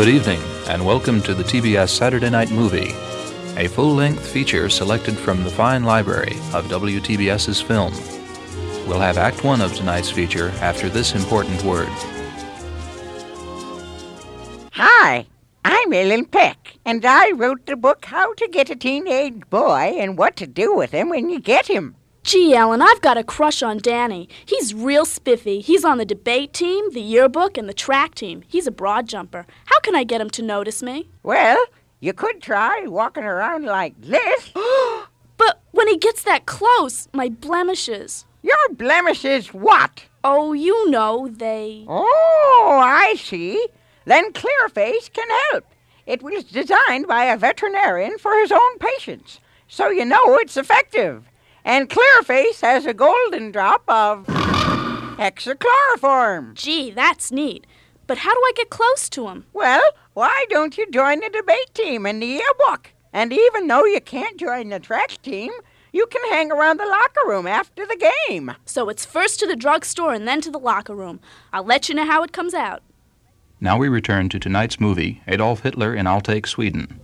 Good evening, and welcome to the TBS Saturday Night Movie, a full-length feature selected from the fine library of WTBS's film. We'll have Act 1 of tonight's feature after this important word. Hi, I'm Ellen Peck, and I wrote the book How to Get a Teenage Boy and What to Do with Him When You Get Him. Gee, Ellen, I've got a crush on Danny. He's real spiffy. He's on the debate team, the yearbook, and the track team. He's a broad jumper. How can I get him to notice me? Well, you could try walking around like this. But when he gets that close, my blemishes. Your blemishes what? Oh, you know, they... Oh, I see. Then Clearface can help. It was designed by a veterinarian for his own patients, so you know it's effective. And Clearface has a golden drop of hexachloroform. Gee, that's neat. But how do I get close to him? Well, why don't you join the debate team and the yearbook? And even though you can't join the track team, you can hang around the locker room after the game. So it's first to the drugstore and then to the locker room. I'll let you know how it comes out. Now we return to tonight's movie, Adolf Hitler in Alteik, Sweden.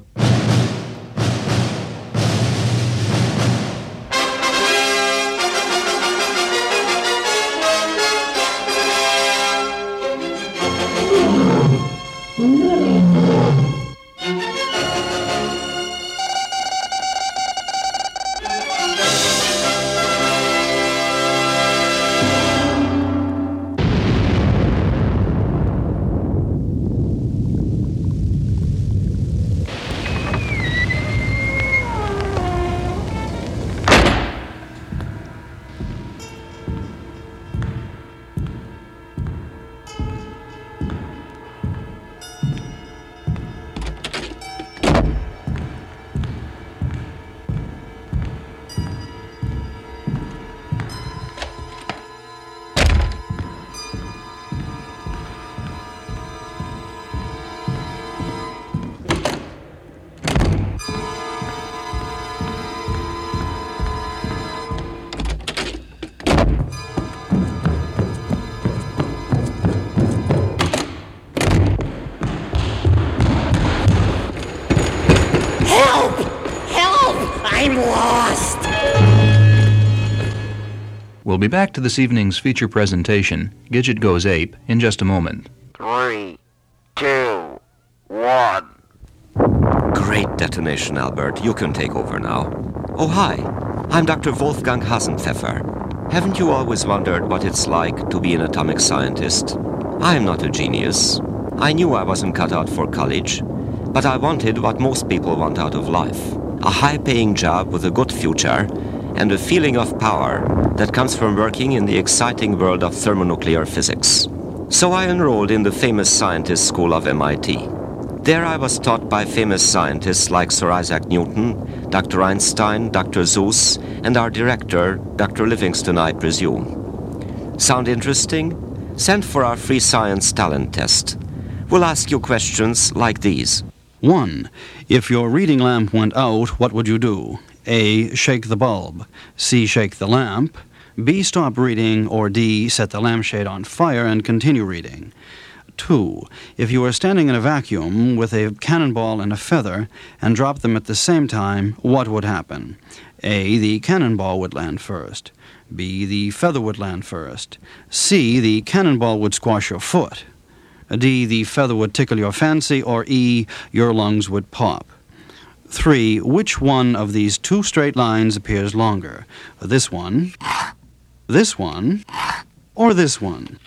I'm lost. We'll be back to this evening's feature presentation, Gidget Goes Ape, in just a moment. 3, 2, 1. Great detonation, Albert. You can take over now. Oh, hi. I'm Dr. Wolfgang Hasenpfeffer. Haven't you always wondered what it's like to be an atomic scientist? I'm not a genius. I knew I wasn't cut out for college, but I wanted what most people want out of life. A high-paying job with a good future and a feeling of power that comes from working in the exciting world of thermonuclear physics. So I enrolled in the famous scientist school of MIT. There I was taught by famous scientists like Sir Isaac Newton, Dr. Einstein, Dr. Zeus, and our director, Dr. Livingston, I presume. Sound interesting? Send for our free science talent test. We'll ask you questions like these. 1. If your reading lamp went out, what would you do? A. Shake the bulb. C. Shake the lamp. B. Stop reading. Or D. Set the lampshade on fire and continue reading. 2. If you were standing in a vacuum with a cannonball and a feather and dropped them at the same time, what would happen? A. The cannonball would land first. B. The feather would land first. C. The cannonball would squash your foot. D. The feather would tickle your fancy. Or E. Your lungs would pop. 3. Which one of these two straight lines appears longer? This one, or this one?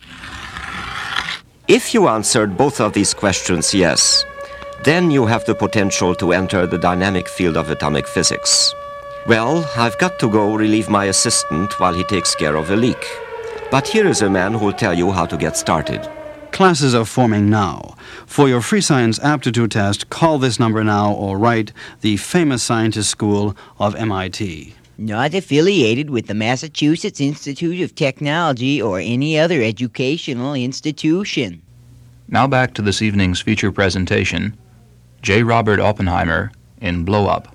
If you answered both of these questions yes, then you have the potential to enter the dynamic field of atomic physics. Well, I've got to go relieve my assistant while he takes care of a leak. But here is a man who'll tell you how to get started. Classes are forming now. For your free science aptitude test, call this number now or write the famous scientist school of MIT. Not affiliated with the Massachusetts Institute of Technology or any other educational institution. Now back to this evening's feature presentation, J. Robert Oppenheimer in Blow Up.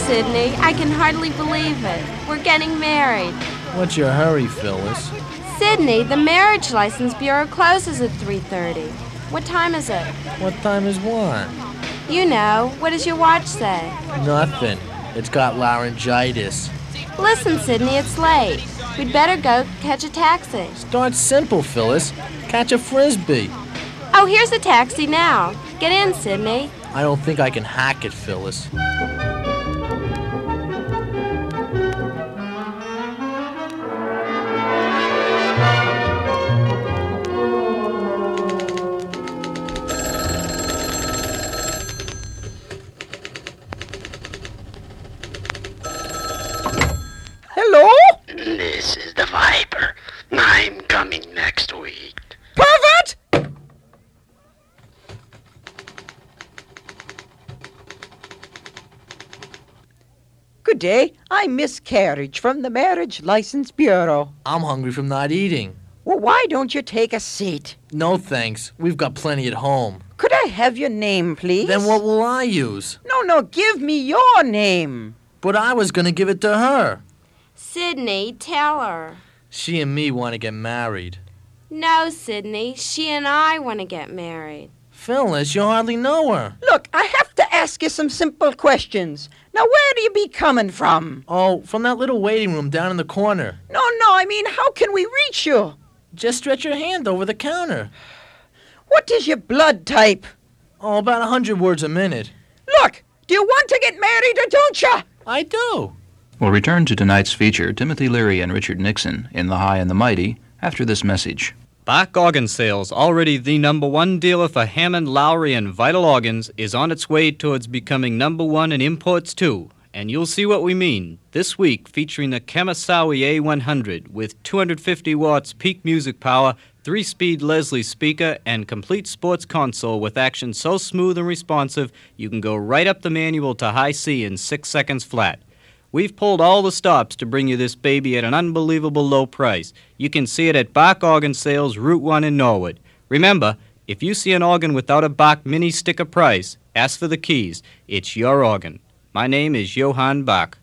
Sidney. I can hardly believe it. We're getting married. What's your hurry, Phyllis? Sidney, the Marriage License Bureau closes at 3:30. What time is it? What time is what? You know. What does your watch say? Nothing. It's got laryngitis. Listen, Sidney, it's late. We'd better go catch a taxi. Start simple, Phyllis. Catch a Frisbee. Oh, here's a taxi now. Get in, Sidney. I don't think I can hack it, Phyllis. Hello? This is the Viper. I'm coming next week. Pervert! Good day. I'm Miss Carriage from the Marriage License Bureau. I'm hungry from not eating. Well, why don't you take a seat? No thanks. We've got plenty at home. Could I have your name, please? Then what will I use? No, give me your name. But I was going to give it to her. Sidney, tell her. She and me want to get married. No, Sidney. She and I want to get married. Phyllis, you hardly know her. Look, I have to ask you some simple questions. Now, where do you be coming from? Oh, from that little waiting room down in the corner. No, I mean, how can we reach you? Just stretch your hand over the counter. What is your blood type? Oh, about 100 words a minute. Look, do you want to get married or don't you? I do. We'll return to tonight's feature, Timothy Leary and Richard Nixon, in The High and the Mighty, after this message. Bach Organ Sales, already the #1 dealer for Hammond, Lowry, and Vital Organs, is on its way towards becoming #1 in imports, too. And you'll see what we mean. This week, featuring the Kamasawi A100 with 250 watts peak music power, 3-speed Leslie speaker, and complete sports console with action so smooth and responsive, you can go right up the manual to high C in 6 seconds flat. We've pulled all the stops to bring you this baby at an unbelievable low price. You can see it at Bach Organ Sales, Route 1 in Norwood. Remember, if you see an organ without a Bach mini sticker price, ask for the keys. It's your organ. My name is Johann Bach.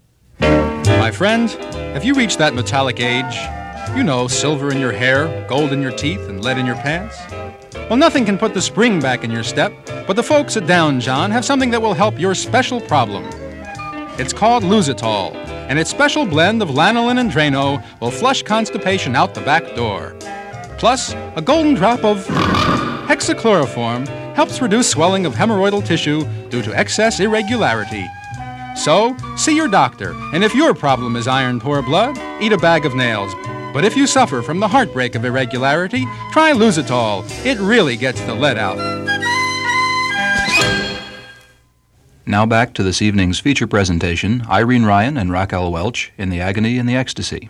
My friend, have you reached that metallic age? You know, silver in your hair, gold in your teeth, and lead in your pants. Well, nothing can put the spring back in your step, but the folks at Down John have something that will help your special problem. It's called Lositol, and its special blend of lanolin and Drano will flush constipation out the back door. Plus, a golden drop of hexachloroform helps reduce swelling of hemorrhoidal tissue due to excess irregularity. So, see your doctor, and if your problem is iron-poor blood, eat a bag of nails. But if you suffer from the heartbreak of irregularity, try Lositol. It really gets the lead out. Now back to this evening's feature presentation, Irene Ryan and Raquel Welch in The Agony and the Ecstasy.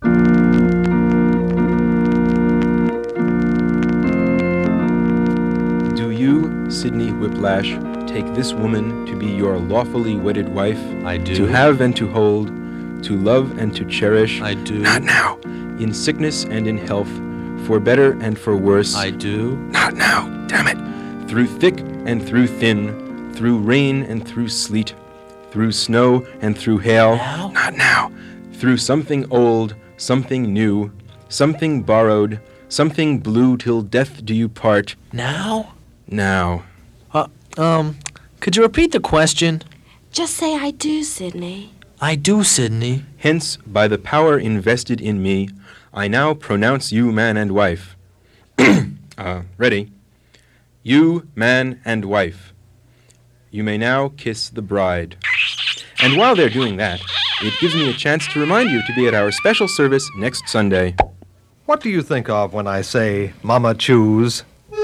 Do you, Sidney Whiplash, take this woman to be your lawfully wedded wife? I do. To have and to hold, to love and to cherish? I do. Not now. In sickness and in health, for better and for worse? I do. Not now, damn it. Through thick and through thin, through rain and through sleet, through snow and through hail. Now? Not now. Through something old, something new, something borrowed, something blue till death do you part. Now? Now. Could you repeat the question? Just say I do, Sidney. I do, Sidney. Hence, by the power invested in me, I now pronounce you man and wife. Ready? You, man and wife. You may now kiss the bride. And while they're doing that, it gives me a chance to remind you to be at our special service next Sunday. What do you think of when I say Mama Choose?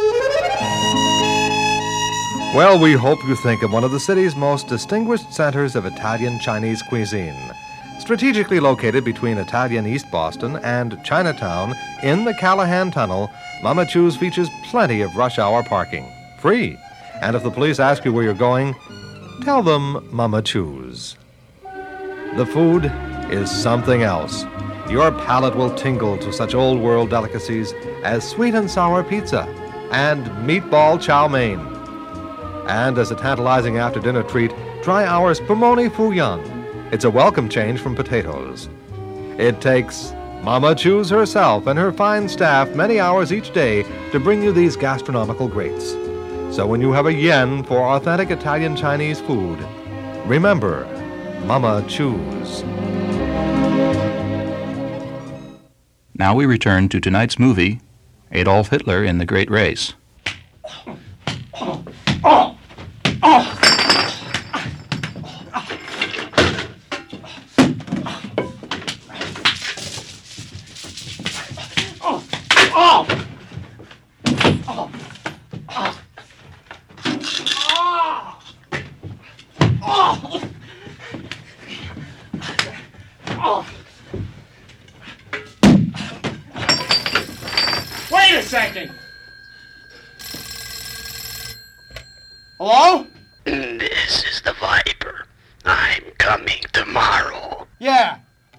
Well, we hope you think of one of the city's most distinguished centers of Italian-Chinese cuisine. Strategically located between Italian East Boston and Chinatown in the Callahan Tunnel, Mama Choose features plenty of rush hour parking, free. And if the police ask you where you're going, tell them Mama Choose. The food is something else. Your palate will tingle to such old-world delicacies as sweet and sour pizza and meatball chow mein. And as a tantalizing after-dinner treat, try our spumoni fuyang, It's a welcome change from potatoes. It takes Mama Chu's herself and her fine staff many hours each day to bring you these gastronomical greats. So when you have a yen for authentic Italian Chinese food, remember Mama Chu's. Now we return to tonight's movie, Adolf Hitler in the Great Race. Wait a second! Hello? This is the Viper. I'm coming tomorrow. Yeah.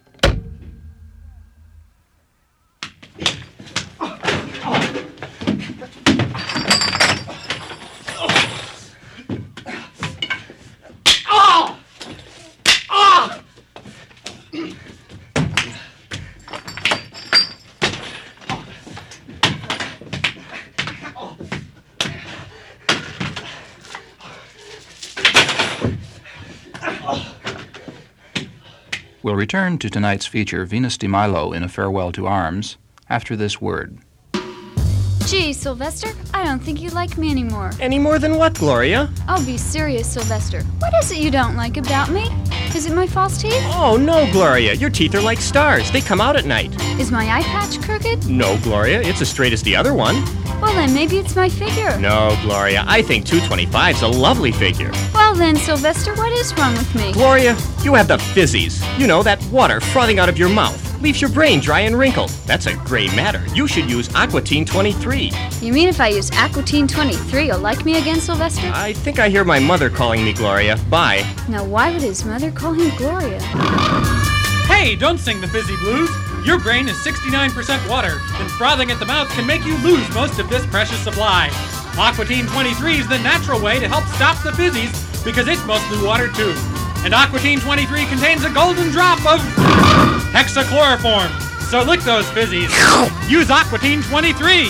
We'll return to tonight's feature, Venus de Milo in A Farewell to Arms, after this word. Gee, Sylvester, I don't think you like me anymore. Any more than what, Gloria? Oh, be serious, Sylvester. What is it you don't like about me? Is it my false teeth? Oh, no, Gloria. Your teeth are like stars. They come out at night. Is my eye patch crooked? No, Gloria. It's as straight as the other one. Well, then maybe it's my figure. No, Gloria. I think 225's a lovely figure. Well, then, Sylvester, what is wrong with me? Gloria, you have the fizzies. You know, that water frothing out of your mouth. Leaves your brain dry and wrinkled. That's a gray matter. You should use Aquatine 23. You mean if I use Aquatine 23, you'll like me again, Sylvester? I think I hear my mother calling me Gloria. Bye. Now, why would his mother call him Gloria? Hey, don't sing the fizzy blues. Your brain is 69% water, and frothing at the mouth can make you lose most of this precious supply. Aquatine 23 is the natural way to help stop the fizzies because it's mostly water too. And Aquatine 23 contains a golden drop of hexachloroform. So lick those fizzies. Use Aquatine 23.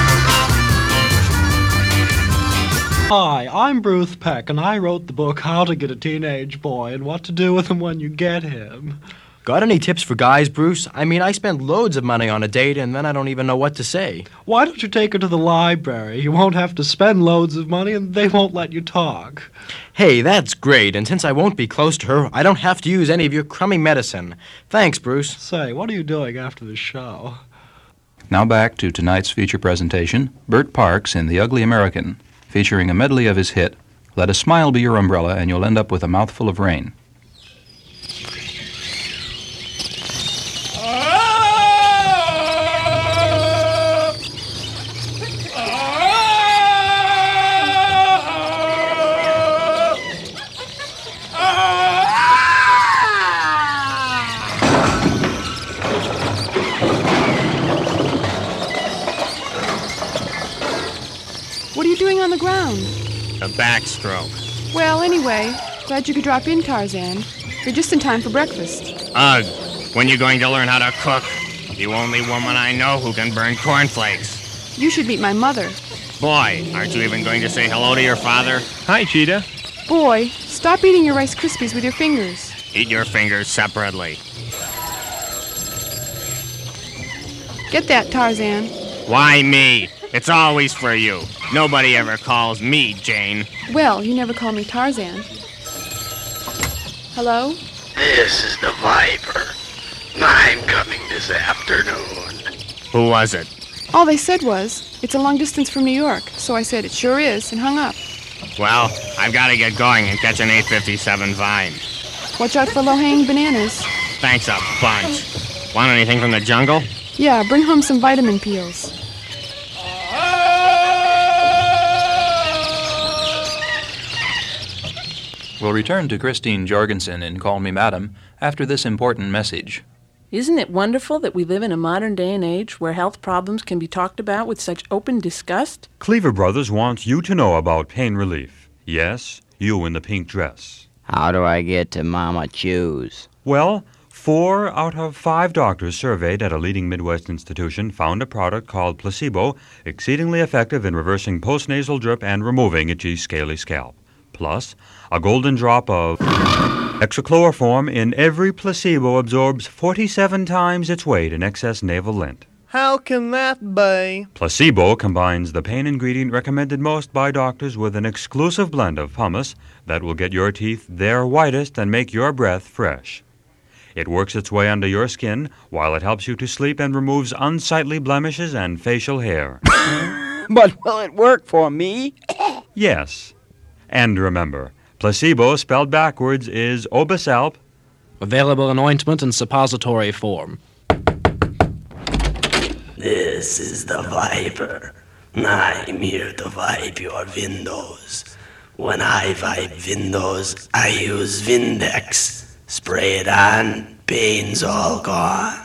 Hi, I'm Bruce Peck, and I wrote the book How to Get a Teenage Boy and What to Do with Him When You Get Him. Got any tips for guys, Bruce? I mean, I spend loads of money on a date, and then I don't even know what to say. Why don't you take her to the library? You won't have to spend loads of money, and they won't let you talk. Hey, that's great, and since I won't be close to her, I don't have to use any of your crummy medicine. Thanks, Bruce. Say, what are you doing after the show? Now back to tonight's feature presentation, Bert Parks in The Ugly American, featuring a medley of his hit, Let a Smile Be Your Umbrella and You'll End Up with a Mouthful of Rain. What are you doing on the ground? A backstroke. Well, anyway, glad you could drop in, Tarzan. You're just in time for breakfast. Ugh, when you going to learn how to cook? You only woman I know who can burn cornflakes. You should meet my mother. Boy, aren't you even going to say hello to your father? Hi, Cheetah. Boy, stop eating your Rice Krispies with your fingers. Eat your fingers separately. Get that, Tarzan. Why me? It's always for you. Nobody ever calls me Jane. Well, you never call me Tarzan. Hello? This is the Viper. I'm coming this afternoon. Who was it? All they said was, it's a long distance from New York, so I said, it sure is, and hung up. Well, I've got to get going and catch an 857 Vine. Watch out for low-hanging bananas. Thanks a bunch. Want anything from the jungle? Yeah, bring home some vitamin peels. We'll return to Christine Jorgensen in Call Me Madam after this important message. Isn't it wonderful that we live in a modern day and age where health problems can be talked about with such open disgust? Cleaver Brothers wants you to know about pain relief. Yes, you in the pink dress. How do I get to Mama Chew's? Well, 4 out of 5 doctors surveyed at a leading Midwest institution found a product called Placebo exceedingly effective in reversing postnasal drip and removing itchy, scaly scalp. Plus, a golden drop of hexachloroform in every placebo absorbs 47 times its weight in excess naval lint. How can that be? Placebo combines the pain ingredient recommended most by doctors with an exclusive blend of pumice that will get your teeth their whitest and make your breath fresh. It works its way under your skin while it helps you to sleep and removes unsightly blemishes and facial hair. But will it work for me? Yes. And remember, placebo spelled backwards is Obisalp. Available in ointment and suppository form. This is the Viper. I'm here to wipe your windows. When I wipe windows, I use Windex. Spray it on, pain's all gone.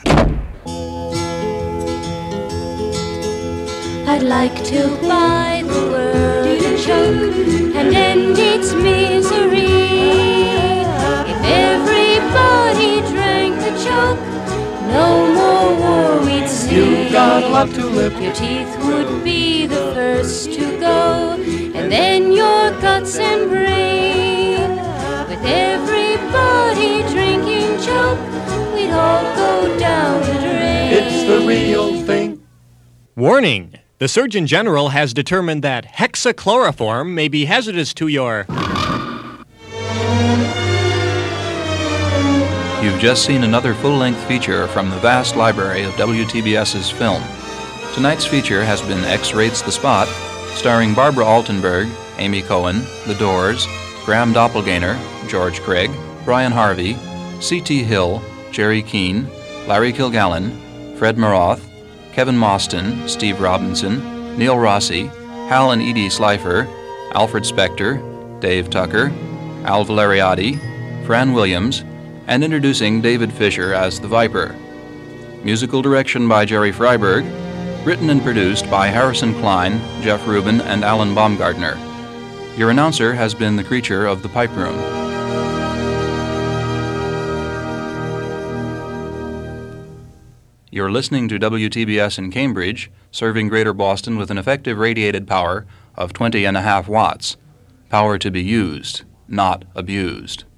I'd like to buy the world a choke and end its misery. If everybody drank the choke, no more war we'd see. You've got a lot to live. Your teeth would be the first to go, and then your guts and brain. With everybody drinking choke, we'd all go down the drain. It's the real thing. Warning! The Surgeon General has determined that hexachloroform may be hazardous to your... You've just seen another full-length feature from the vast library of WTBS's film. Tonight's feature has been X Rates the Spot, starring Barbara Altenberg, Amy Cohen, The Doors, Graham Doppelganger, George Craig, Brian Harvey, C.T. Hill, Jerry Keane, Larry Kilgallen, Fred Maroth, Kevin Mostyn, Steve Robinson, Neil Rossi, Hal and Edie Slifer, Alfred Spector, Dave Tucker, Al Valeriati, Fran Williams, and introducing David Fisher as the Viper. Musical direction by Jerry Freiberg, written and produced by Harrison Klein, Jeff Rubin, and Alan Baumgartner. Your announcer has been the creature of the Pipe Room. You're listening to WTBS in Cambridge, serving Greater Boston with an effective radiated power of 20.5 watts. Power to be used, not abused.